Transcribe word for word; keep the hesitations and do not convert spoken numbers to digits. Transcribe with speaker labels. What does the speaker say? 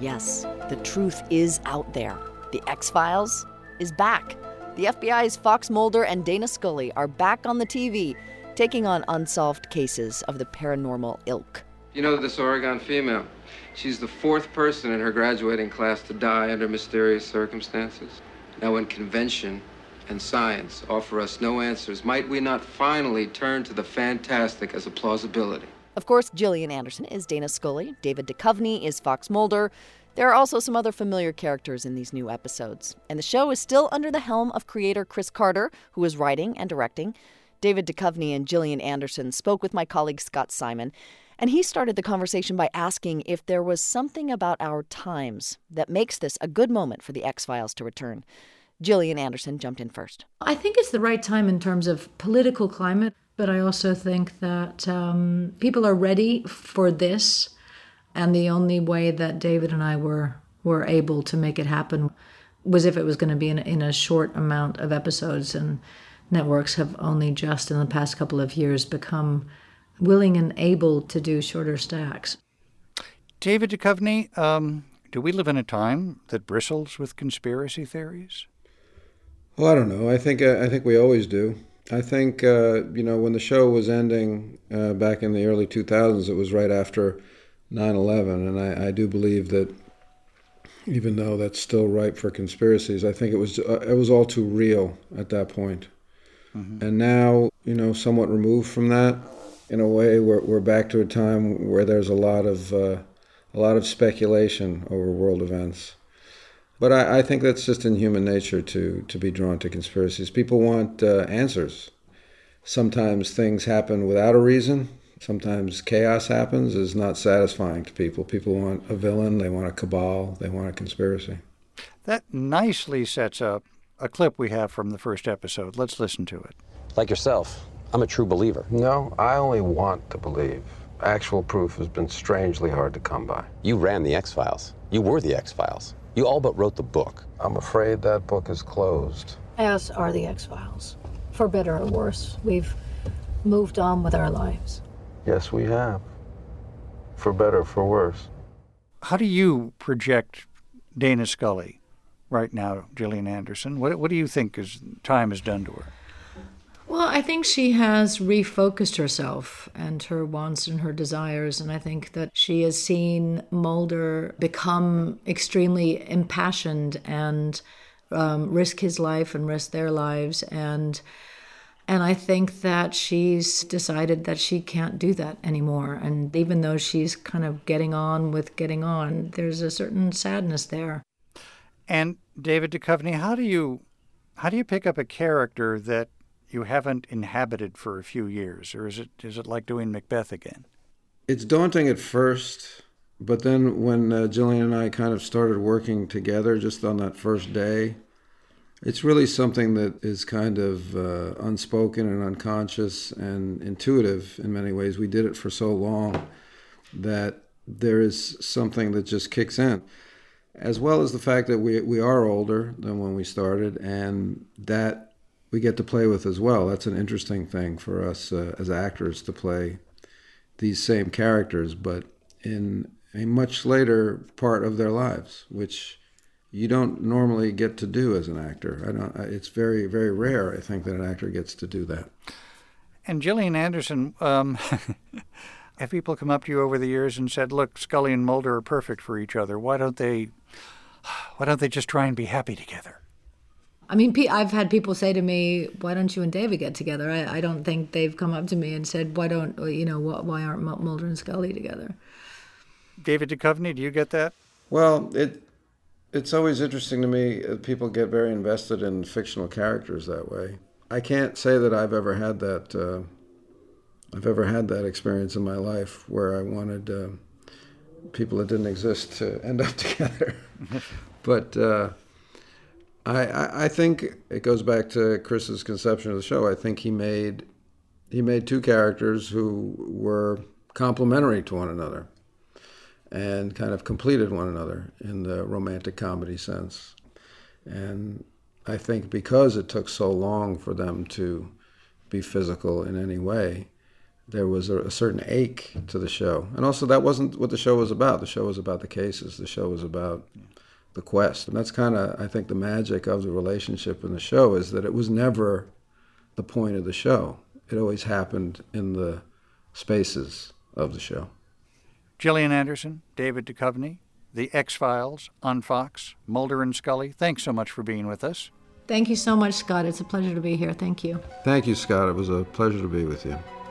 Speaker 1: Yes, the truth is out there. The X-Files is back. The F B I's Fox Mulder and Dana Scully are back on the T V, taking on unsolved cases of the paranormal ilk.
Speaker 2: You know this Oregon female? She's the fourth person in her graduating class to die under mysterious circumstances. Now, when convention and science offer us no answers, might we not finally turn to the fantastic as a plausibility?
Speaker 1: Of course, Gillian Anderson is Dana Scully. David Duchovny is Fox Mulder. There are also some other familiar characters in these new episodes. And the show is still under the helm of creator Chris Carter, who is writing and directing. David Duchovny and Gillian Anderson spoke with my colleague Scott Simon, and he started the conversation by asking if there was something about our times that makes this a good moment for the X-Files to return. Gillian Anderson jumped in first.
Speaker 3: I think it's the right time in terms of political climate, but I also think that um, people are ready for this, and the only way that David and I were were able to make it happen was if it was going to be in, in a short amount of episodes, and networks have only just in the past couple of years become willing and able to do shorter stacks.
Speaker 4: David Duchovny, um, do we live in a time that bristles with conspiracy theories?
Speaker 5: Well, I don't know. I think uh, I think we always do. I think, uh, you know, when the show was ending uh, back in the early two thousands, it was right after nine eleven, and I, I do believe that even though that's still ripe for conspiracies, I think it was uh, it was all too real at that point. Mm-hmm. And now, you know, somewhat removed from that, in a way, we're we're back to a time where there's a lot of uh, a lot of speculation over world events. But I, I think that's just in human nature to to be drawn to conspiracies. People want uh, answers. Sometimes things happen without a reason. Sometimes chaos happens. Is not satisfying to people. People want a villain. They want a cabal. They want a conspiracy.
Speaker 4: That nicely sets up a clip we have from the first episode. Let's listen to it.
Speaker 6: Like yourself, I'm a true believer.
Speaker 7: No, I only want to believe. Actual proof has been strangely hard to come by.
Speaker 6: You ran the X-Files. You were the X-Files. You all but wrote the book.
Speaker 7: I'm afraid that book is closed.
Speaker 3: As are the X-Files. For better or worse, we've moved on with our lives.
Speaker 7: Yes, we have. For better or for worse.
Speaker 4: How do you project Dana Scully right now, Gillian Anderson? What, what do you think is time has done to her?
Speaker 3: Well, I think she has refocused herself and her wants and her desires, and I think that she has seen Mulder become extremely impassioned and um, risk his life and risk their lives, and and I think that she's decided that she can't do that anymore. And even though she's kind of getting on with getting on, there's a certain sadness there.
Speaker 4: And David Duchovny, how do you how do you pick up a character that you haven't inhabited for a few years, or is it is it like doing Macbeth again?
Speaker 5: It's daunting at first, but then when uh, Gillian and I kind of started working together just on that first day, it's really something that is kind of uh, unspoken and unconscious and intuitive in many ways. We did it for so long that there is something that just kicks in, as well as the fact that we we are older than when we started, and that we get to play with as well. That's an interesting thing for us uh, as actors, to play these same characters, but in a much later part of their lives, which you don't normally get to do as an actor. I don't. It's very, very rare, I think, that an actor gets to do that.
Speaker 4: And Gillian Anderson, um, have people come up to you over the years and said, "Look, Scully and Mulder are perfect for each other. Why don't they? Why don't they just try and be happy together?"
Speaker 3: I mean, I've had people say to me, "Why don't you and David get together?" I, I don't think they've come up to me and said, "Why don't you know? Why aren't Mulder and Scully together?"
Speaker 4: David Duchovny, do you get that?
Speaker 5: Well, it it's always interesting to me. People get very invested in fictional characters that way. I can't say that I've ever had that. Uh, I've ever had that experience in my life where I wanted uh, people that didn't exist to end up together. But uh, I, I think it goes back to Chris's conception of the show. I think he made he made two characters who were complementary to one another and kind of completed one another in the romantic comedy sense. And I think because it took so long for them to be physical in any way, there was a, a certain ache to the show. And also that wasn't what the show was about. The show was about the cases. The show was about the quest. And that's kind of, I think, the magic of the relationship in the show, is that it was never the point of the show. It always happened in the spaces of the show.
Speaker 4: Gillian Anderson, David Duchovny, The X-Files on Fox, Mulder and Scully, thanks so much for being with us.
Speaker 3: Thank you so much, Scott. It's a pleasure to be here. Thank you.
Speaker 5: Thank you, Scott. It was a pleasure to be with you.